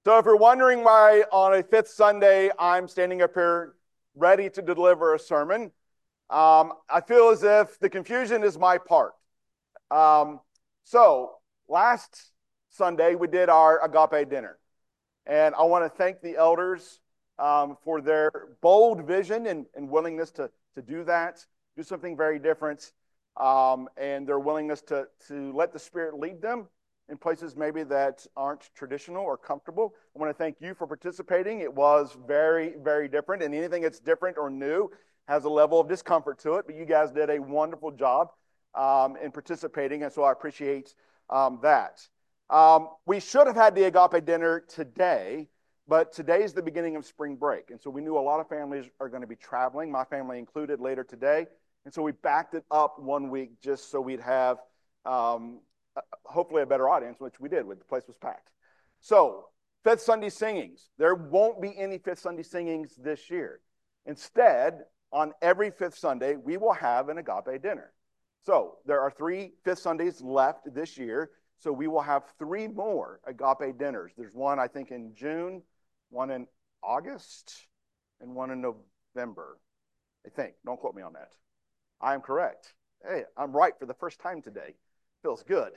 So if you're wondering why on a fifth Sunday I'm standing up here ready to deliver a sermon, I feel as if the confusion is my part. Um, so last Sunday we did our agape dinner, and I want to thank the elders for their bold vision and willingness to do that, do something very different, and their willingness to let the Spirit lead them in places maybe that aren't traditional or comfortable. I want to thank you for participating. It was very, very different, and anything that's different or new has a level of discomfort to it, but you guys did a wonderful job in participating, and so I appreciate that. We should have had the agape dinner today, but today is the beginning of spring break, and so we knew a lot of families are going to be traveling, my family included, later today, and so we backed it up 1 week just so we'd have hopefully a better audience, which we did. The place was packed. So, Fifth Sunday singings. There won't be any Fifth Sunday singings this year. Instead, on every fifth Sunday, we will have an agape dinner. So, there are 3 Fifth Sundays left this year, so we will have 3 more agape dinners. There's one, I think, in June, one in August, and one in November, I think. Don't quote me on that. I am correct. Hey, I'm right for the first time today. Feels good.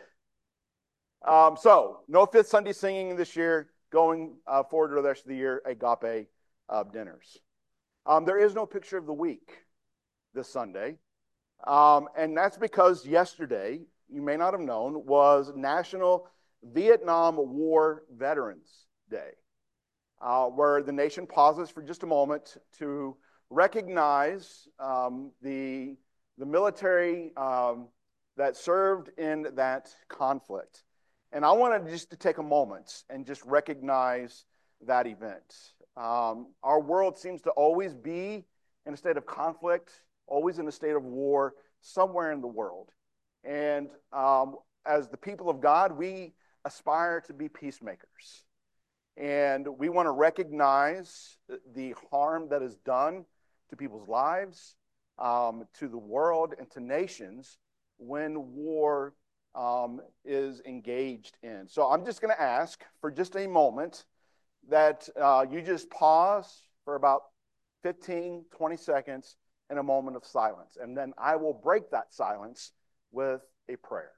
So, no Fifth Sunday singing this year. Going forward to the rest of the year, agape dinners. There is no picture of the week this Sunday. And that's because yesterday, you may not have known, was National Vietnam War Veterans Day, where the nation pauses for just a moment to recognize the military that served in that conflict. And I wanted just to take a moment and just recognize that event. Our world seems to always be in a state of conflict, always in a state of war, somewhere in the world. And as the people of God, we aspire to be peacemakers. And we want to recognize the harm that is done to people's lives, to the world, and to nations when war is engaged in. So I'm just going to ask for just a moment that you just pause for about 15, 20 seconds in a moment of silence. And then I will break that silence with a prayer.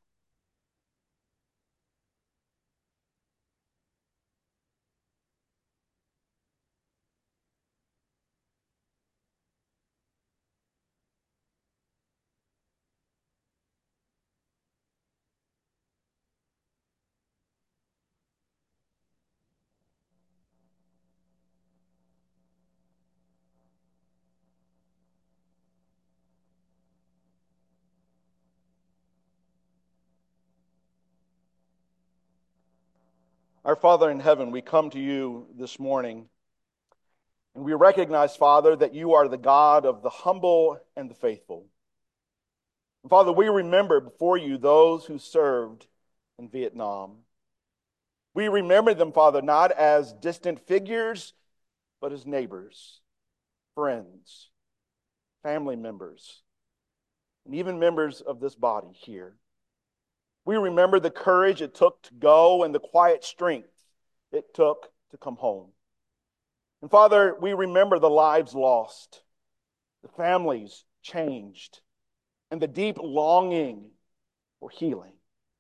Our Father in heaven, we come to you this morning, and we recognize, Father, that you are the God of the humble and the faithful. And Father, we remember before you those who served in Vietnam. We remember them, Father, not as distant figures, but as neighbors, friends, family members, and even members of this body here. We remember the courage it took to go and the quiet strength it took to come home. And Father, we remember the lives lost, the families changed, and the deep longing for healing.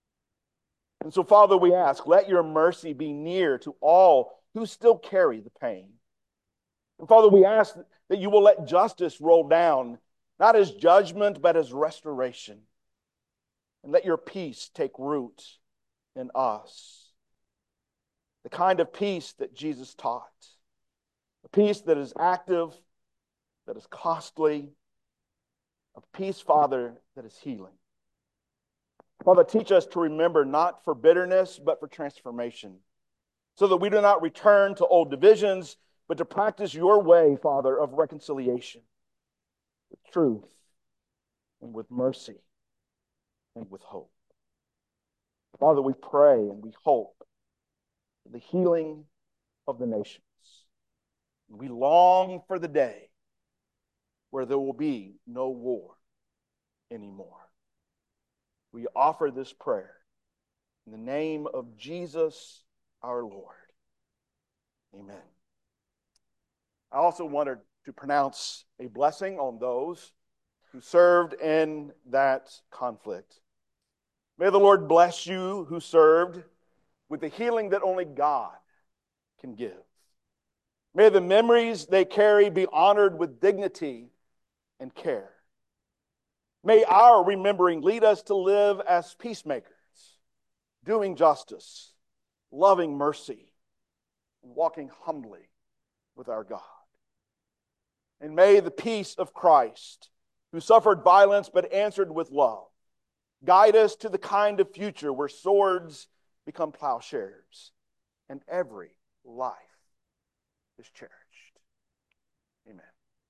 And so, Father, we ask, let your mercy be near to all who still carry the pain. And Father, we ask that you will let justice roll down, not as judgment, but as restoration. And let your peace take root in us. The kind of peace that Jesus taught. A peace that is active, that is costly. A peace, Father, that is healing. Father, teach us to remember not for bitterness, but for transformation. So that we do not return to old divisions, but to practice your way, Father, of reconciliation. With truth and with mercy and with hope. Father, we pray and we hope for the healing of the nations. We long for the day where there will be no war anymore. We offer this prayer in the name of Jesus our Lord. Amen. I also wanted to pronounce a blessing on those who served in that conflict. May the Lord bless you who served with the healing that only God can give. May the memories they carry be honored with dignity and care. May our remembering lead us to live as peacemakers, doing justice, loving mercy, walking humbly with our God. And may the peace of Christ, who suffered violence but answered with love, guide us to the kind of future where swords become plowshares and every life is cherished. Amen.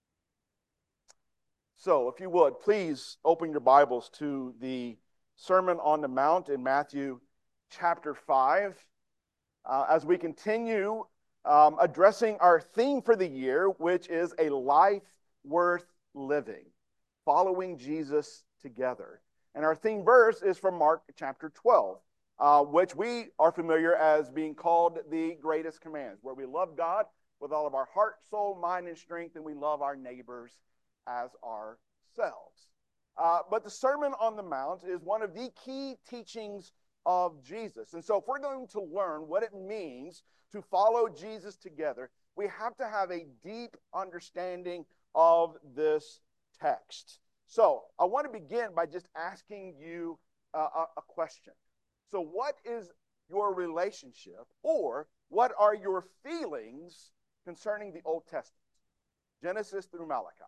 So, if you would, please open your Bibles to the Sermon on the Mount in Matthew chapter 5. As we continue addressing our theme for the year, which is a life worth living, following Jesus together. And our theme verse is from Mark chapter 12, which we are familiar as being called the greatest commands, where we love God with all of our heart, soul, mind, and strength, and we love our neighbors as ourselves. But the Sermon on the Mount is one of the key teachings of Jesus. And so if we're going to learn what it means to follow Jesus together, we have to have a deep understanding of this text. So I want to begin by just asking you a question. So what is your relationship, or what are your feelings concerning the Old Testament? Genesis through Malachi.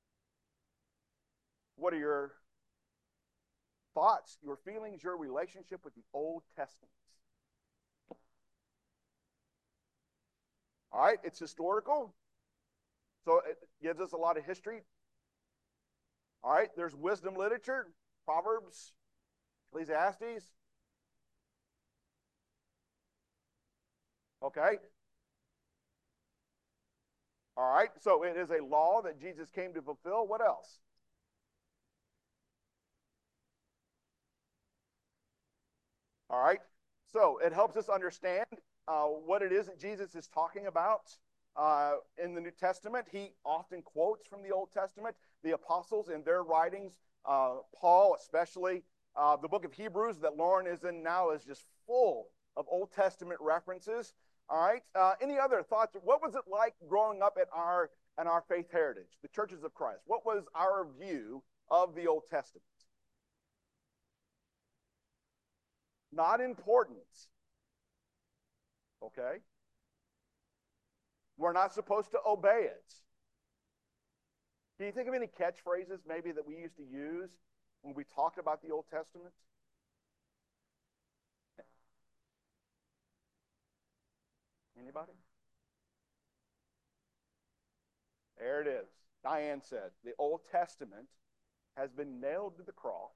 What are your thoughts, your feelings, your relationship with the Old Testament? All right, it's historical, so it gives us a lot of history. All right, there's wisdom literature, Proverbs, Ecclesiastes. Okay. All right, so it is a law that Jesus came to fulfill. What else? All right, so it helps us understand what it is that Jesus is talking about in the New Testament. He often quotes from the Old Testament. The apostles in their writings, Paul especially, the book of Hebrews that Lauren is in now is just full of Old Testament references. All right, any other thoughts? What was it like growing up at our faith heritage, the churches of Christ? What was our view of the Old Testament? Not important. Okay? We're not supposed to obey it. Can you think of any catchphrases maybe that we used to use when we talked about the Old Testament? Anybody? There it is. Diane said, the Old Testament has been nailed to the cross.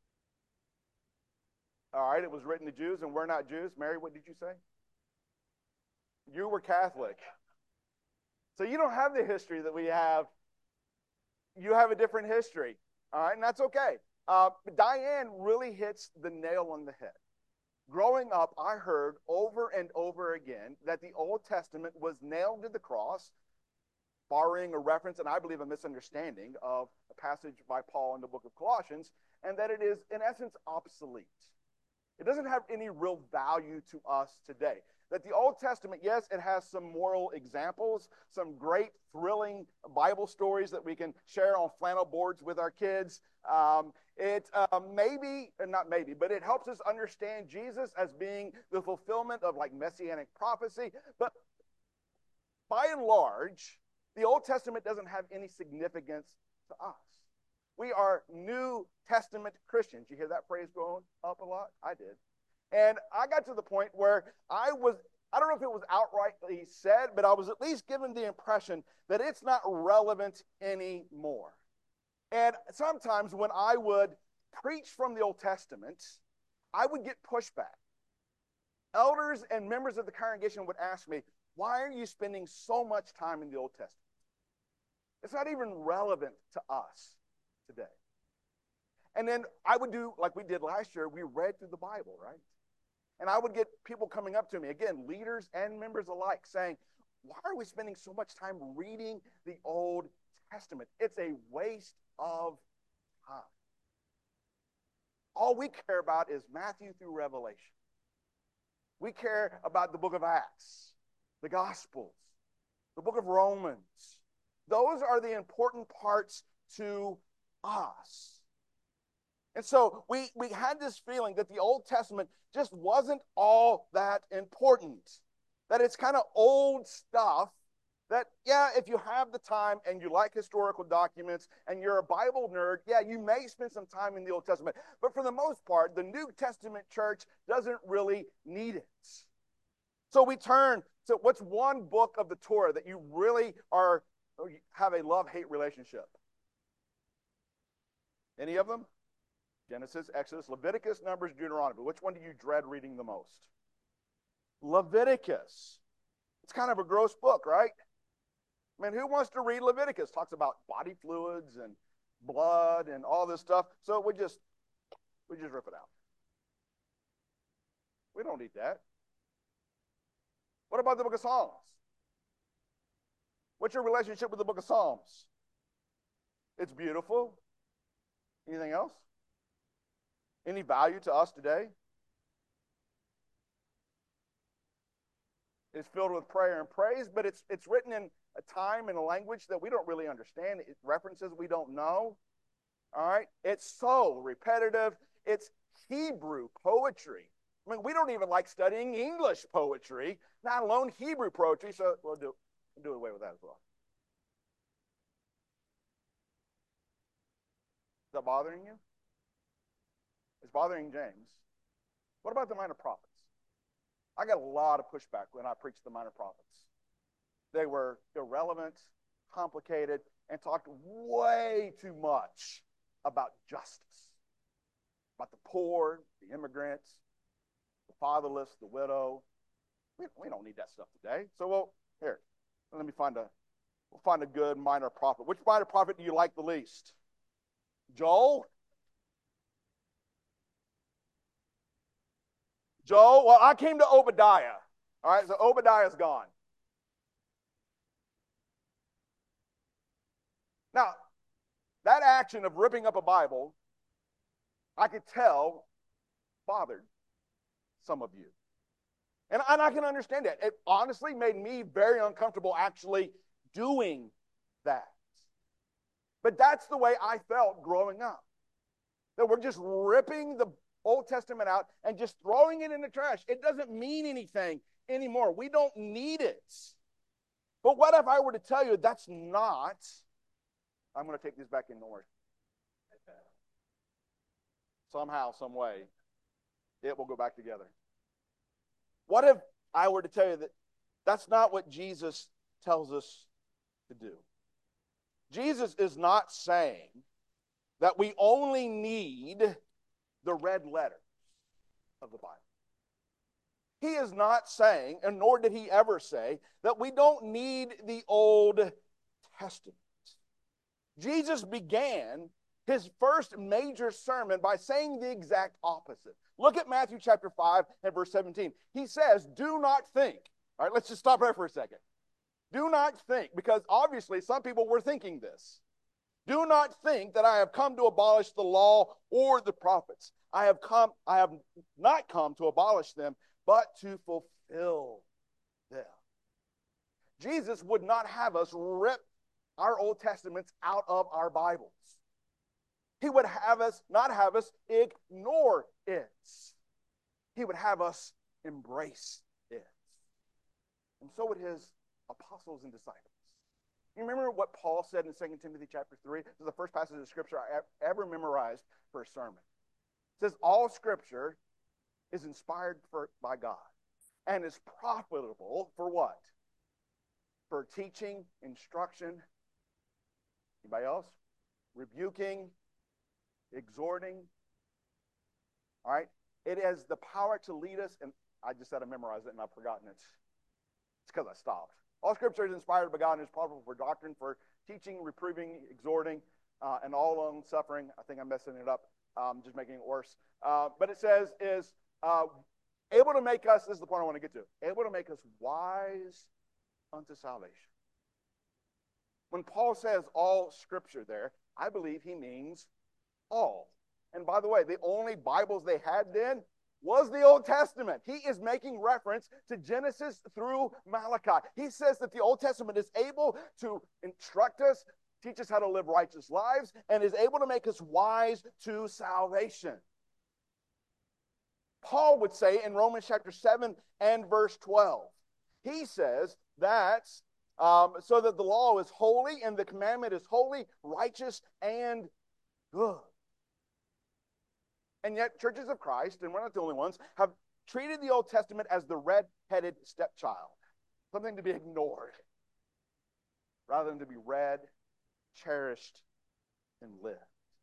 All right, it was written to Jews, and we're not Jews. Mary, what did you say? You were Catholic. So you don't have the history that we have. You have a different history. All right, and that's okay. But Diane really hits the nail on the head. Growing up, I heard over and over again that the Old Testament was nailed to the cross, borrowing a reference, and I believe a misunderstanding of a passage by Paul in the book of Colossians, and that it is, in essence, obsolete. It doesn't have any real value to us today. That the Old Testament, yes, it has some moral examples, some great thrilling Bible stories that we can share on flannel boards with our kids. It but it helps us understand Jesus as being the fulfillment of like messianic prophecy. But by and large, the Old Testament doesn't have any significance to us. We are New Testament Christians. You hear that phrase going up a lot? I did. And I got to the point where I don't know if it was outrightly said, but I was at least given the impression that it's not relevant anymore. And sometimes when I would preach from the Old Testament, I would get pushback. Elders and members of the congregation would ask me, why are you spending so much time in the Old Testament? It's not even relevant to us today. And then I would do like we did last year. We read through the Bible, right? And I would get people coming up to me, again, leaders and members alike, saying, why are we spending so much time reading the Old Testament? It's a waste of time. All we care about is Matthew through Revelation. We care about the book of Acts, the Gospels, the book of Romans. Those are the important parts to us. And so we had this feeling that the Old Testament just wasn't all that important. That it's kind of old stuff that, yeah, if you have the time and you like historical documents and you're a Bible nerd, yeah, you may spend some time in the Old Testament. But for the most part, the New Testament church doesn't really need it. So we turn to what's one book of the Torah that you really have a love-hate relationship? Any of them? Genesis, Exodus, Leviticus, Numbers, Deuteronomy. Which one do you dread reading the most? Leviticus. It's kind of a gross book, right? I mean, who wants to read Leviticus? Talks about body fluids and blood and all this stuff. So we just rip it out. We don't need that. What about the book of Psalms? What's your relationship with the book of Psalms? It's beautiful. Anything else? Any value to us today? It's filled with prayer and praise, but it's written in a time and a language that we don't really understand. It references we don't know. All right? It's so repetitive. It's Hebrew poetry. I mean, we don't even like studying English poetry, not alone Hebrew poetry, so we'll do away with that as well. Is that bothering you? It's bothering James. What about the minor prophets? I got a lot of pushback when I preached the minor prophets. They were irrelevant, complicated, and talked way too much about justice, about the poor, the immigrants, the fatherless, the widow. We don't need that stuff today. So, let me find a good minor prophet. Which minor prophet do you like the least? Joel? Joel? Well, I came to Obadiah. All right, so Obadiah's gone. Now, that action of ripping up a Bible, I could tell, bothered some of you. And I can understand that. It honestly made me very uncomfortable actually doing that. But that's the way I felt growing up. That we're just ripping the Old Testament out and just throwing it in the trash. It doesn't mean anything anymore. We don't need it. But what if I were to tell you that's not... I'm going to take this back in order. Somehow, some way, it will go back together. What if I were to tell you that that's not what Jesus tells us to do? Jesus is not saying that we only need the red letters of the Bible. He is not saying, and nor did he ever say, that we don't need the Old Testament. Jesus began his first major sermon by saying the exact opposite. Look at Matthew chapter 5 and verse 17. He says, do not think. All right, let's just stop there for a second. Do not think, because obviously some people were thinking this. Do not think that I have come to abolish the law or the prophets. I have not come to abolish them, but to fulfill them. Jesus would not have us rip our Old Testaments out of our Bibles. He would not have us ignore it. He would have us embrace it. And so would his apostles and disciples. You remember what Paul said in 2 Timothy chapter 3? This is the first passage of Scripture I ever memorized for a sermon. It says, all Scripture is inspired by God and is profitable for what? For teaching, instruction. Anybody else? Rebuking, exhorting. All right? It has the power to lead us, and I just had to memorize it and I've forgotten it. It's because I stopped. All Scripture is inspired by God and is profitable for doctrine, for teaching, reproving, exhorting, and all long suffering. I think I'm messing it up, just making it worse. But it says able to make us, this is the point I want to get to, able to make us wise unto salvation. When Paul says all Scripture there, I believe he means all. And by the way, the only Bibles they had then was the Old Testament. He is making reference to Genesis through Malachi. He says that the Old Testament is able to instruct us, teach us how to live righteous lives, and is able to make us wise to salvation. Paul would say in Romans chapter 7 and verse 12, he says that so that the law is holy and the commandment is holy, righteous, and good. And yet churches of Christ, and we're not the only ones, have treated the Old Testament as the red-headed stepchild, something to be ignored, rather than to be read, cherished, and lived.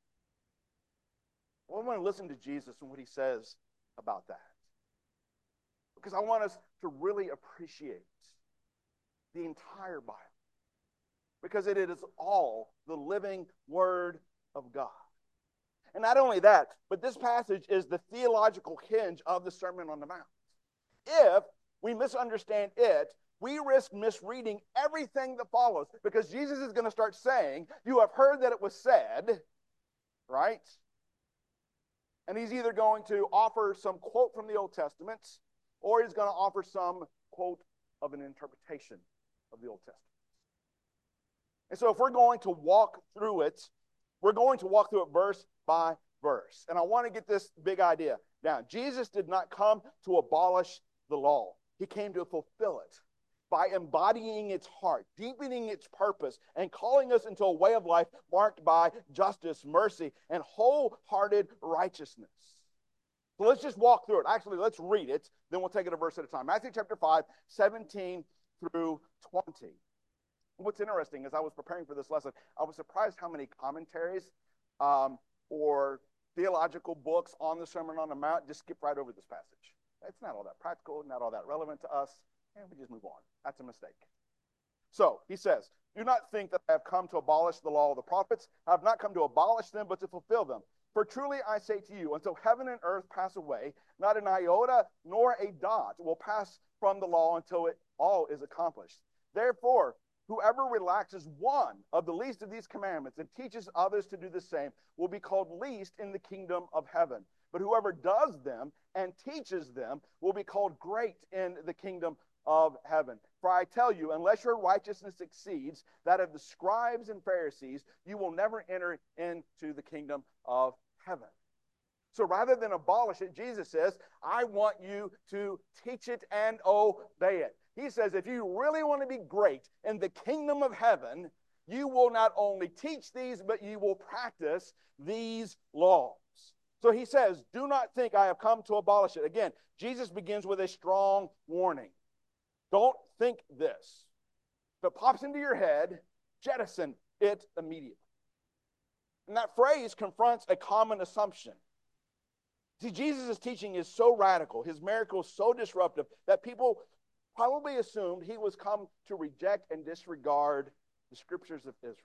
Well, I want to listen to Jesus and what he says about that, because I want us to really appreciate the entire Bible, because it is all the living Word of God. And not only that, but this passage is the theological hinge of the Sermon on the Mount. If we misunderstand it, we risk misreading everything that follows, because Jesus is going to start saying, you have heard that it was said, right? And he's either going to offer some quote from the Old Testament, or he's going to offer some quote of an interpretation of the Old Testament. And so if we're going to walk through it, we're going to walk through it verse by verse. And I want to get this big idea down. Jesus did not come to abolish the law. He came to fulfill it by embodying its heart, deepening its purpose, and calling us into a way of life marked by justice, mercy, and wholehearted righteousness. So let's just walk through it. Actually, let's read it, then we'll take it a verse at a time. Matthew chapter 5, 17 through 20. What's interesting is I was preparing for this lesson, I was surprised how many commentaries or theological books on the Sermon on the Mount just skip right over this passage. It's not all that practical, not all that relevant to us, and we just move on. That's a mistake. So, he says, do not think that I have come to abolish the law of the prophets. I have not come to abolish them, but to fulfill them. For truly I say to you, until heaven and earth pass away, not an iota nor a dot will pass from the law until it all is accomplished. Therefore, whoever relaxes one of the least of these commandments and teaches others to do the same will be called least in the kingdom of heaven. But whoever does them and teaches them will be called great in the kingdom of heaven. For I tell you, unless your righteousness exceeds that of the scribes and Pharisees, you will never enter into the kingdom of heaven. So rather than abolish it, Jesus says, I want you to teach it and obey it. He says, if you really want to be great in the kingdom of heaven, you will not only teach these, but you will practice these laws. So he says, do not think I have come to abolish it. Again, Jesus begins with a strong warning. Don't think this. If it pops into your head, jettison it immediately. And that phrase confronts a common assumption. See, Jesus' teaching is so radical, his miracles so disruptive, that people probably assumed he was come to reject and disregard the scriptures of Israel.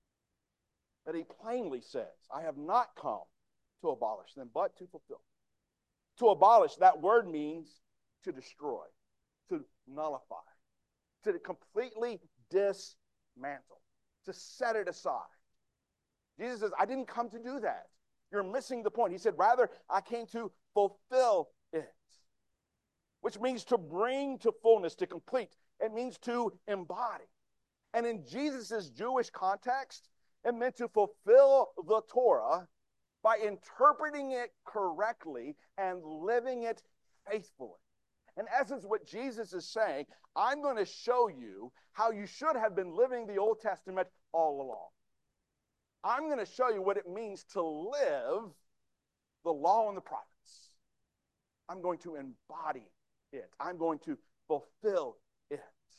But he plainly says, I have not come to abolish them, but to fulfill. To abolish, that word means to destroy, to nullify, to completely dismantle, to set it aside. Jesus says, I didn't come to do that. You're missing the point. He said, rather, I came to fulfill it, which means to bring to fullness, to complete. It means to embody. And in Jesus' Jewish context, it meant to fulfill the Torah by interpreting it correctly and living it faithfully. In essence, what Jesus is saying, I'm going to show you how you should have been living the Old Testament all along. I'm going to show you what it means to live the law and the prophets. I'm going to embody it. I'm going to fulfill it.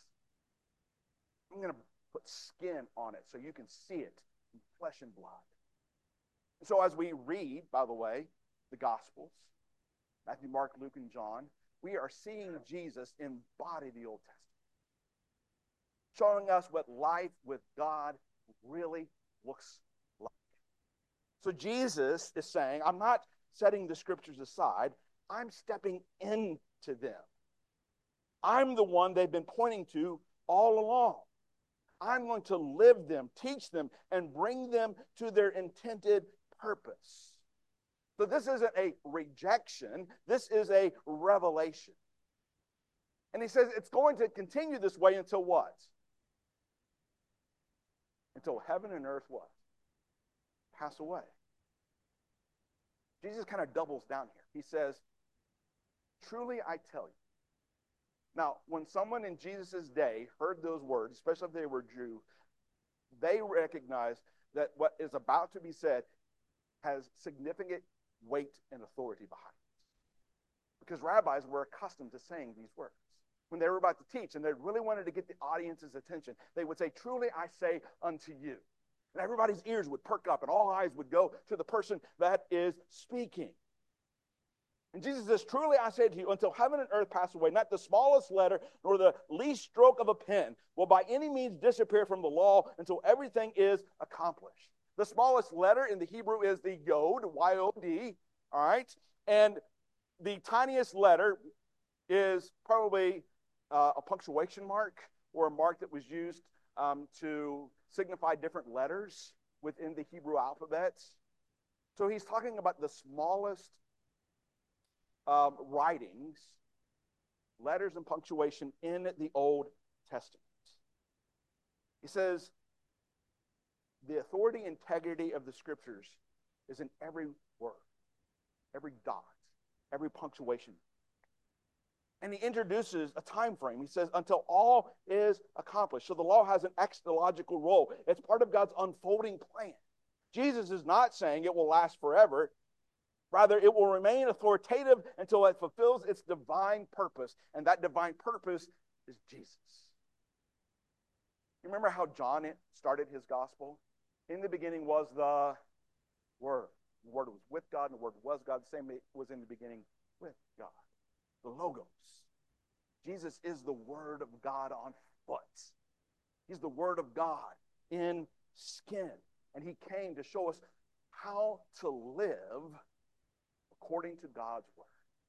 I'm going to put skin on it so you can see it in flesh and blood. And so as we read, by the way, the Gospels, Matthew, Mark, Luke, and John, we are seeing Jesus embody the Old Testament, showing us what life with God really looks like. So Jesus is saying, I'm not setting the scriptures aside, I'm stepping into them. I'm the one they've been pointing to all along. I'm going to live them, teach them, and bring them to their intended purpose. So this isn't a rejection. This is a revelation. And he says it's going to continue this way until what? Until heaven and earth what? Pass away. Jesus kind of doubles down here. He says, truly I tell you. Now, when someone in Jesus' day heard those words, especially if they were Jew, they recognized that what is about to be said has significant weight and authority behind it. Because rabbis were accustomed to saying these words. When they were about to teach and they really wanted to get the audience's attention, they would say, truly I say unto you. And everybody's ears would perk up and all eyes would go to the person that is speaking. And Jesus says, truly I say to you, until heaven and earth pass away, not the smallest letter nor the least stroke of a pen will by any means disappear from the law until everything is accomplished. The smallest letter in the Hebrew is the yod, Y-O-D, all right? And the tiniest letter is probably a punctuation mark or a mark that was used to signify different letters within the Hebrew alphabet. So he's talking about the smallest writings, letters and punctuation in the Old Testament. He says, the authority, integrity of the Scriptures is in every word, every dot, every punctuation. And he introduces a time frame. He says, until all is accomplished. So the law has an eschatological role. It's part of God's unfolding plan. Jesus is not saying it will last forever. Rather, it will remain authoritative until it fulfills its divine purpose. And that divine purpose is Jesus. You remember how John started his gospel? In the beginning was the Word. The Word was with God, and the Word was God. The same was in the beginning with God. The Logos. Jesus is the Word of God on foot. He's the Word of God in skin. And he came to show us how to live according to God's Word.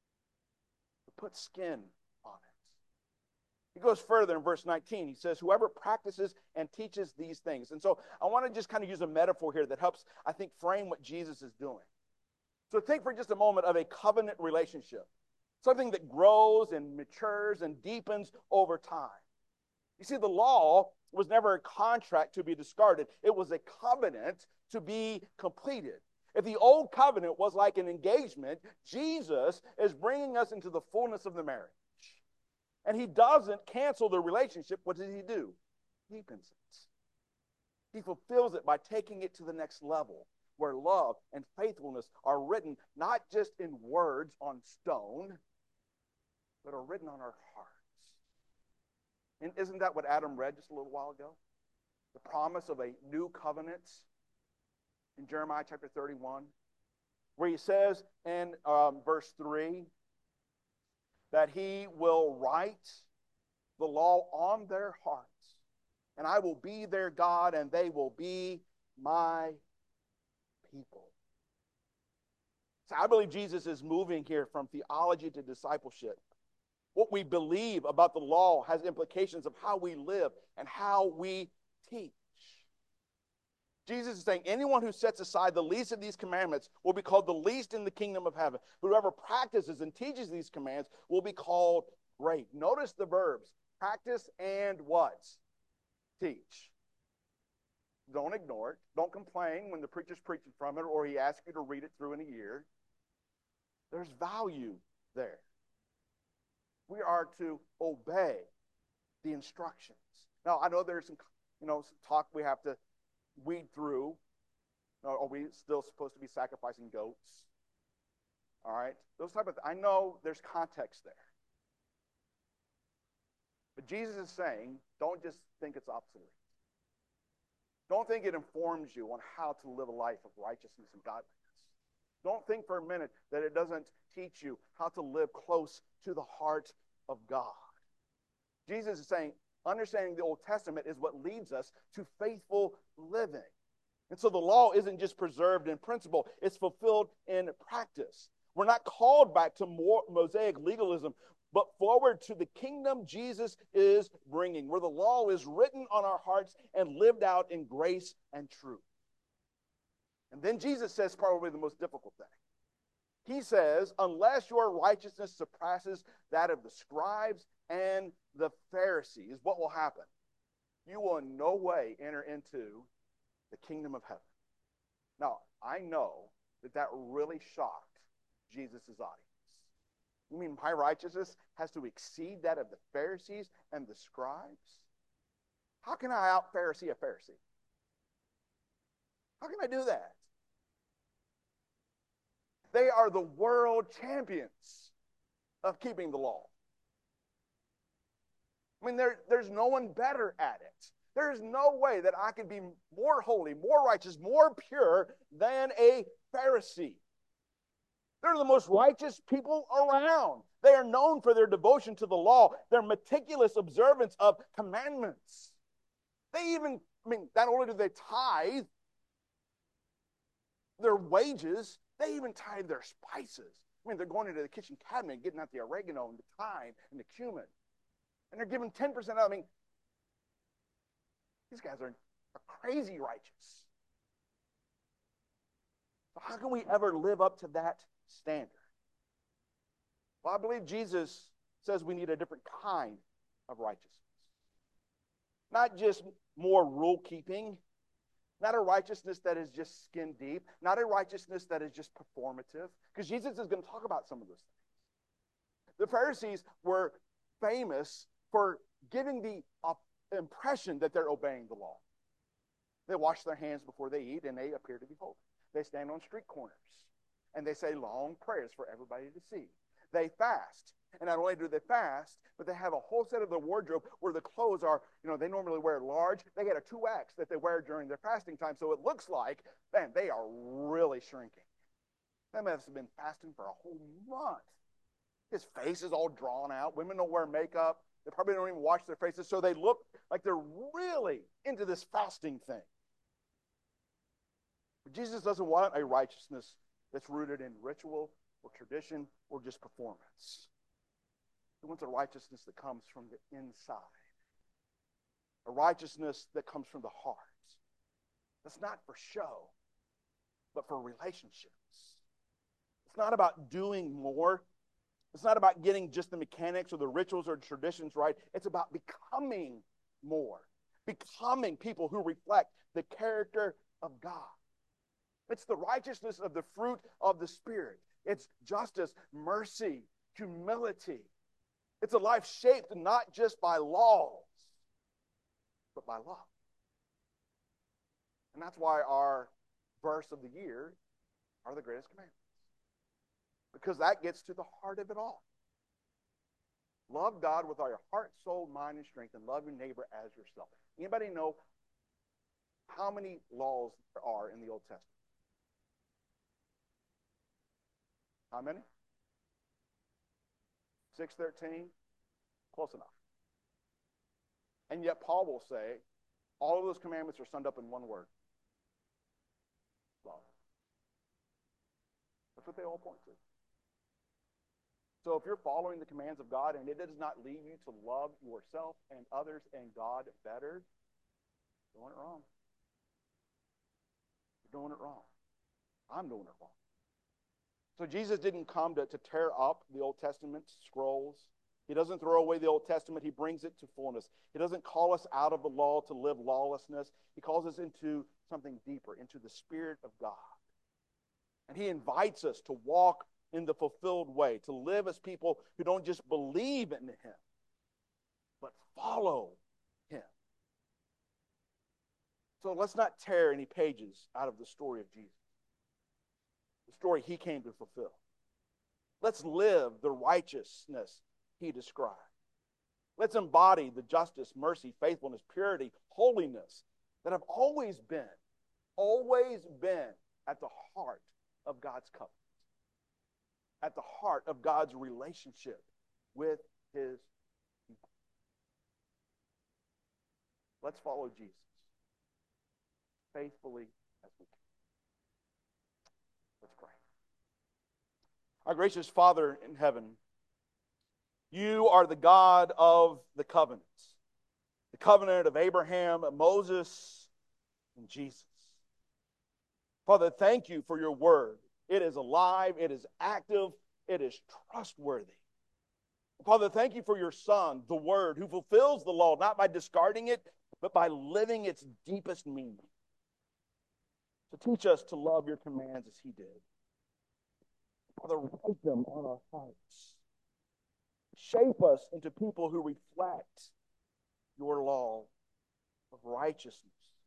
To put skin on it. He goes further in verse 19. He says, whoever practices and teaches these things. And so I want to just kind of use a metaphor here that helps, I think, frame what Jesus is doing. So think for just a moment of a covenant relationship. Something that grows and matures and deepens over time. You see, the law was never a contract to be discarded. It was a covenant to be completed. If the old covenant was like an engagement, Jesus is bringing us into the fullness of the marriage. And he doesn't cancel the relationship. What does he do? He deepens it. He fulfills it by taking it to the next level, where love and faithfulness are written not just in words on stone, but are written on our hearts. And isn't that what Adam read just a little while ago? The promise of a new covenant in Jeremiah chapter 31, where he says in verse 3 that he will write the law on their hearts, and I will be their God, and they will be my people. So I believe Jesus is moving here from theology to discipleship. What we believe about the law has implications of how we live and how we teach. Jesus is saying anyone who sets aside the least of these commandments will be called the least in the kingdom of heaven. Whoever practices and teaches these commands will be called great. Notice the verbs, practice and what? Teach. Don't ignore it. Don't complain when the preacher's preaching from it or he asks you to read it through in a year. There's value there. We are to obey the instructions. Now, I know there's some, some talk we have to weed through. Are we still supposed to be sacrificing goats? All right? Those type of, I know there's context there. But Jesus is saying, don't just think it's obsolete. Don't think it informs you on how to live a life of righteousness and godliness. Don't think for a minute that it doesn't teach you how to live close to the heart of God. Jesus is saying, understanding the Old Testament is what leads us to faithful living. And so the law isn't just preserved in principle, it's fulfilled in practice. We're not called back to more Mosaic legalism, but forward to the kingdom Jesus is bringing, where the law is written on our hearts and lived out in grace and truth. And then Jesus says probably the most difficult thing. He says, unless your righteousness surpasses that of the scribes and the Pharisees, what will happen? You will in no way enter into the kingdom of heaven. Now, I know that really shocked Jesus' audience. You mean my righteousness has to exceed that of the Pharisees and the scribes? How can I out-Pharisee a Pharisee? How can I do that? They are the world champions of keeping the law. I mean, there's no one better at it. There's no way that I could be more holy, more righteous, more pure than a Pharisee. They're the most righteous people around. They are known for their devotion to the law, their meticulous observance of commandments. Not only do they tithe their wages, they even tithe their spices. They're going into the kitchen cabinet, getting out the oregano and the thyme and the cumin. And they're giving 10% out. These guys are crazy righteous. So how can we ever live up to that standard? Well, I believe Jesus says we need a different kind of righteousness. Not just more rule keeping, not a righteousness that is just skin deep, not a righteousness that is just performative, because Jesus is going to talk about some of those things. The Pharisees were famous for giving the impression that they're obeying the law. They wash their hands before they eat, and they appear to be holy. They stand on street corners, and they say long prayers for everybody to see. They fast, and not only do they fast, but they have a whole set of their wardrobe where the clothes are, they normally wear large. They get a 2X that they wear during their fasting time, so it looks like, man, they are really shrinking. They must have been fasting for a whole month. His face is all drawn out. Women don't wear makeup. They probably don't even wash their faces, so they look like they're really into this fasting thing. But Jesus doesn't want a righteousness that's rooted in ritual or tradition or just performance. He wants a righteousness that comes from the inside. A righteousness that comes from the heart. That's not for show, but for relationships. It's not about doing more. It's not about getting just the mechanics or the rituals or traditions right. It's about becoming more. Becoming people who reflect the character of God. It's the righteousness of the fruit of the Spirit. It's justice, mercy, humility. It's a life shaped not just by laws, but by love. And that's why our verse of the year are the greatest commandments. Because that gets to the heart of it all. Love God with all your heart, soul, mind, and strength, and love your neighbor as yourself. Anybody know how many laws there are in the Old Testament? How many? 613? Close enough. And yet Paul will say, all of those commandments are summed up in one word. Love. That's what they all point to. So if you're following the commands of God and it does not lead you to love yourself and others and God better, you're doing it wrong. You're doing it wrong. I'm doing it wrong. So Jesus didn't come to tear up the Old Testament scrolls. He doesn't throw away the Old Testament. He brings it to fullness. He doesn't call us out of the law to live lawlessness. He calls us into something deeper, into the Spirit of God. And he invites us to walk in the fulfilled way, to live as people who don't just believe in him, but follow him. So let's not tear any pages out of the story of Jesus, the story he came to fulfill. Let's live the righteousness he described. Let's embody the justice, mercy, faithfulness, purity, holiness that have always been at the heart of God's covenant, at the heart of God's relationship with his people. Let's follow Jesus faithfully as we can. Let's pray. Our gracious Father in heaven, You are the God of the covenants. The covenant of Abraham, Moses, and Jesus. Father, thank you for your word. It is alive, it is active, it is trustworthy. Father, thank you for your Son, the Word, who fulfills the law, not by discarding it, but by living its deepest meaning. So teach us to love your commands as he did. Father, write them on our hearts. Shape us into people who reflect your law of righteousness,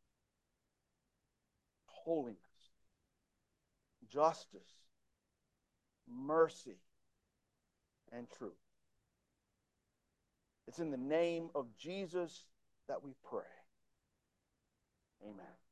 holiness, justice, mercy, and truth. It's in the name of Jesus that we pray. Amen.